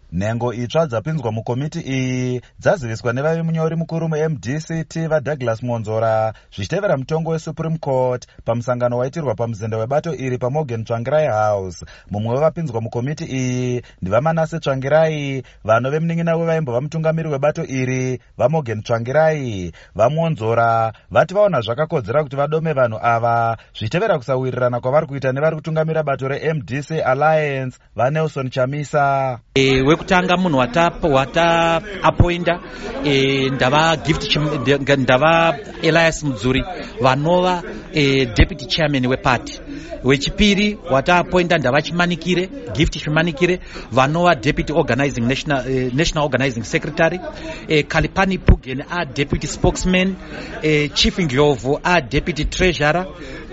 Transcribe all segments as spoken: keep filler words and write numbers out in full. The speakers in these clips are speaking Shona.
Nhengo itsva dzapinzwa mukomiti iyi dzaziviswa nevaive munyori mukuru mu-M D C T vaDouglas Monzora zvichitevera mutongo weSupreme Court pamusangano waitirwa pamuzinda webato iri paMorgan Tsvangirai House. Mumwe wevapinzwa mukomiti iyi ndivaManase Tsvangirai, vano vemunin'ina wevaimbova mutungamiri webato iri vaMorgan Tsvangirai. VaMonzora vati vaona zvakakodzera kuti vadome vanhu ava zvichitevera kusawirirana kwavari kuita nevari kutungamira bato reM D C Alliance vaNelson Chamisa. E, wekutanga munhu wata wata appointa e, ndava gift ndava Elias Mudzuri vanova e, deputy chairman weparty. Wechipiri wata appointa ndava Chimanikire gift Chimanikire vanova deputy organizing national eh, national organizing secretary. E, Kalipani Pugen a deputy spokesman. E, Chief Ngyovu a deputy treasurer.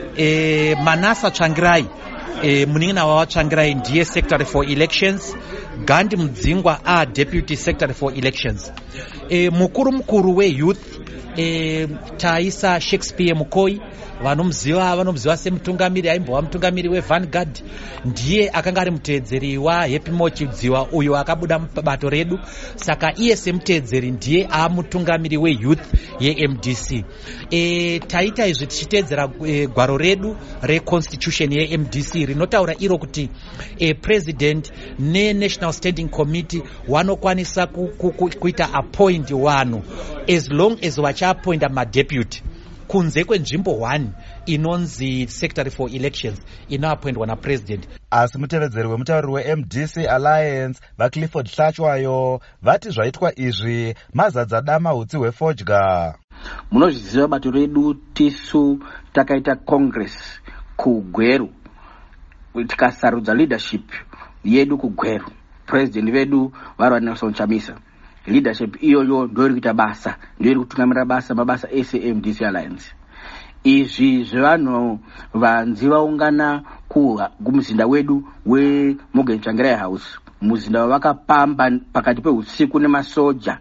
E, Manasa Tsvangirai e, munin'ina wa Tsvangirai ndiye secretary for elections. Gandhi Mudzingwa a deputy secretary for elections. E, mukuru mukuru we youth e, taisa Shakespeare Mukoi vanomziva vanomziva semutungamiri aimbova mutungamiri weVanguard, ndiye akanga ari muteedzeri waHappy Mochidziwa uyo akabuda mubato redu, saka iye semuteedzeri ndiye amutungamiri weyouth yeM D C. E, taita izvi tichiteedzera e, gwaro redu reconstitution yeM D C rinotaura iro kuti e, president neNational Standing Committee vanokwanisa ku, ku, ku, kuita appoint vanhu as long as vachiappointa madeputy kunze kwenzvimbo one inonzi secretary for elections inoappointwa napresident. Asi mutevedzeri wemutauriri weM D C Alliance vaClifford Hlachwayo vati zvaitwa izvi mazadza dama hutsi hwefodya. Munozviziva bato redu tisu takaita congress kuGweru tikasarudza leadership yedu kuGweru. President vedu vari vaNelson Chamisa. Leadership iyoyo ndio iri kuita basa, ndio iri kutungamira basa mabasa ese M D C Alliance. Izvi zvevanhu vanzi vaungana kumuzinda wedu weMorgan Tsvangirai House, muzinda wavakapamba pakati peusiku nemasoja.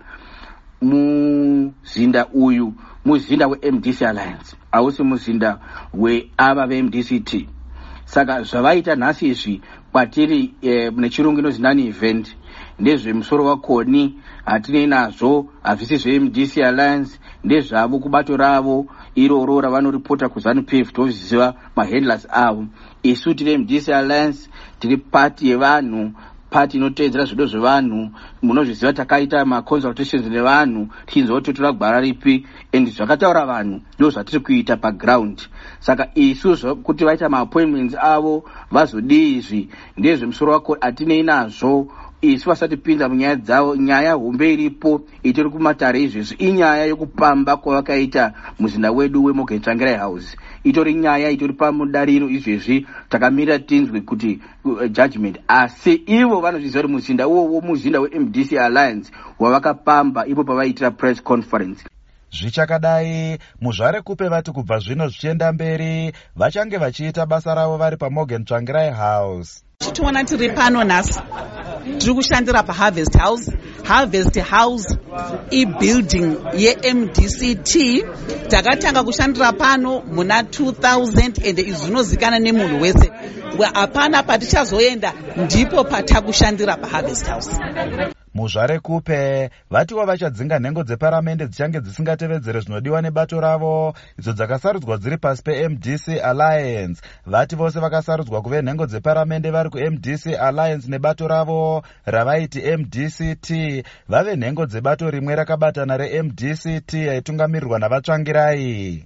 Muzinda uyu muzinda weM D C Alliance, hausi muzinda weava veM D C T. Saka zvavaita nhasi izvi kwatiri eh, nechirungu inonzi nani event ndezvemusoro wakoni hatinei nazvo, havisi zveM D C Alliance, ndezvavo kubato ravo iroro ravanoripota kuZANU P F toziva mahandlers avo. Isu tiri M D C Alliance tiri party yevanhu, party inoteedzera zvido zvevanhu. Munozviziva takaita maconsultations nevanhu tichinzwa kuti totora gwara ripi and zvakataura vanhu ndizvo zvatiri kuita paground. Saka isu kuti vaita maappointments avo vazodii izvi ndezvemusoro wako hatinei nazvo. Isu vasatipinza munyaya dzavo, nyaya hombe iripo itori kumatare izvezvi inyaya yokupamba kwavakaita muzinda wedu weMorgan Tsvangirai House. Itori nyaya itori pamudariro izvezvi takamirira tinzwe kuti uh, judgment. Asi ivo vanozviziva kuti muzinda uwowo muzinda weM D C Alliance wavakapamba ipo pavaitira press conference. Zvichakadai muzvare kupe vati kubva zvino zvichienda mberi vachange vachiita basa ravo vari paMorgan Tsvangirai House. Tinoona tiri pano nhasi tiri kushandira paHarvest House. Harvest House ibuilding yeM D C T. Takatanga kushandira pano muna two thousand and izvi zvinozikana nemunhu wese. Hapana patichazoenda, ndipo patakushandira paHarvest House. Muzvare kupe vatiwa vachadzinga nhengo dzeparamende dzichange dzisingatevedzere zvinodiwa nebato ravo idzo dzakasarudzwa dziri pasi peM D C Alliance. Vati vose vakasarudzwa kuve nhengo dzeparamende vari kuM D C Alliance nebato ravo ravaiti M D C T vave nhengo dzebato rimwe rakabatana reM D C T yaitungamirirwa navaTsvangirai.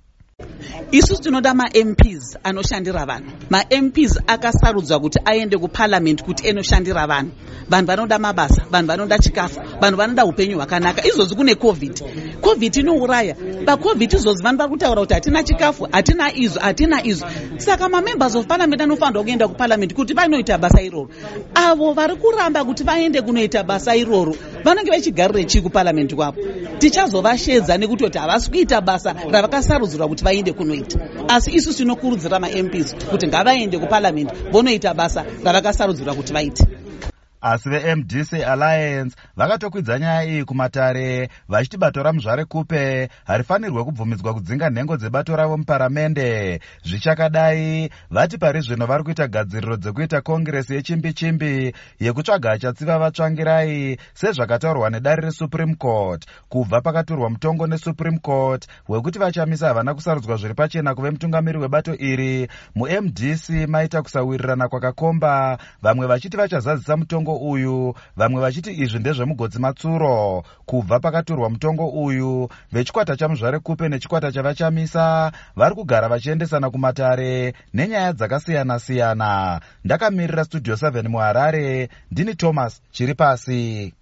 Isu tinoda maM Ps anoshandira vanhu. MaM Ps akasarudzwa kuti aende kuparliament kuti enoshandira vanhu. Vanhu vanoda mabasa, vanhu vanoda chikafu, vanhu vanoda upenyu hwakanaka. Izvozvi kune COVID. COVID inouraya. PaCovid izvozvi vanhu vari kutaura kuti hatina chikafu, hatina izvo, hatina izvo. Saka mamembers of parliament anofanirwa kuenda kuparliament kuti vanoita basa iroro. Avo vari kuramba kuti vaende kunoita basa iroro vanenge vachigarira chii kuparliament kwavo. Tichazovashedza nekuti kuti havasi kuita basa ravakasarudzirwa kuti vaende kunoita. Asi isu tinokurudzira maM Ps kuti ngavaende kuparliament vonoita basa ravakasarudzirwa kuti vaite. asi ve-M D C Alliance vakatokwidza nyaya iyi kumatare vachiti bato ramuzvare kupe harifanirwe kubvumidzwa kudzinga nhengo dzebato ravo muparamende. Zvichakadai vati pari zvino vari kuita gadziriro dzekuita kongiresi yechimbi-chimbi yekutsvaga achatsiva vatsvangirai sezvakataurwa nedare reSupreme Court. Kubva pakaturwa mutongo neSupreme Court wekuti vachamisa havana kusarudzwa zviri pachena kuve mutungamiri webato iri, mu-M D C maita kusawirirana kwakakomba, vamwe vachiti vachazadzisa mutongo uyu, vamwe vachiti izvi ndezvemugodzi matsuro. Kubva pakaturwa mutongo uyu, vechikwata chamuzvare kupe nechikwata chavachamisa vari kugara vachiendesana kumatare nenyaya dzakasiyana-siyana. Ndakamirira Studio seven muHarare, ndini Thomas Chiripasi.